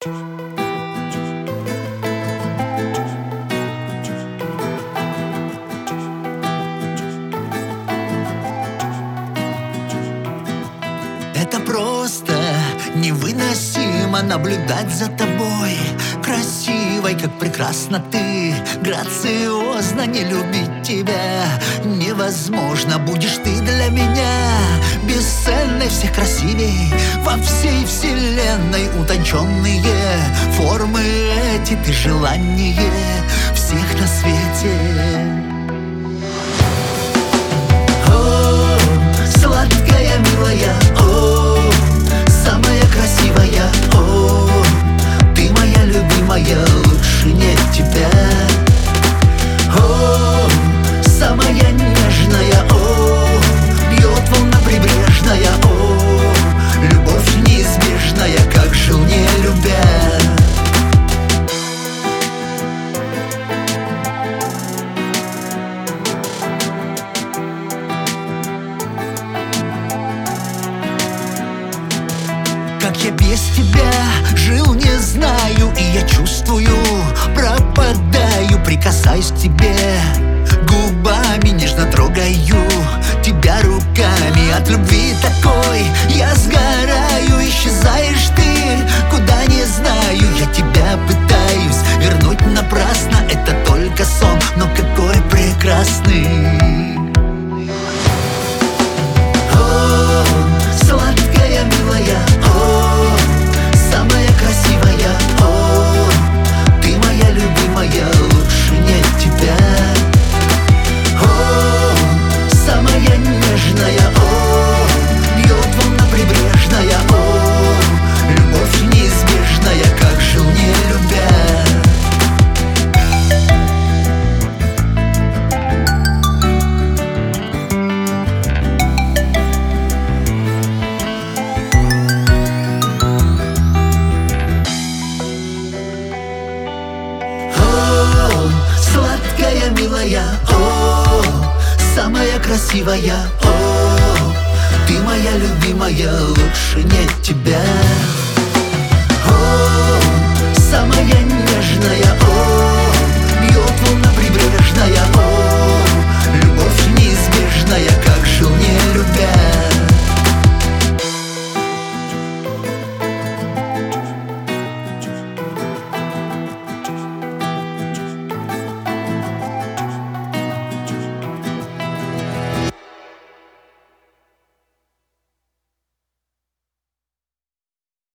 Это просто невыносимо наблюдать за тобой, красивой, как прекрасна ты, грациозно не любить тебя невозможно. Будешь ты для меня бесценной, всех красивей во всей вселенной. Утонченные формы эти, ты желание всех на свете. Сладкая, милая, о, самая красивая, о, ты моя любимая, лучше нет тебя. О, самая нежная, о, бьет волна прибрежная, о, любовь неизбежная, как жил не любя. Как я без тебя жил, не знаю, и я чувствую, пропадаю. Прикасаюсь к тебе губами, нежно трогаю тебя руками. От любви такой я сгораю, исчезаешь ты, куда не знаю. Я тебя пытаюсь вернуть напрасно, это только сон, но какой прекрасный. Сладкая, милая, о, самая красивая, о, ты моя любимая, лучше нет тебя. О, самая нежная, о, бьет волна прибрежная, о, любовь неизбежная, как жил не любя. Сладкая, милая, о, самая красивая, о, ты моя любимая, лучше нет тебя.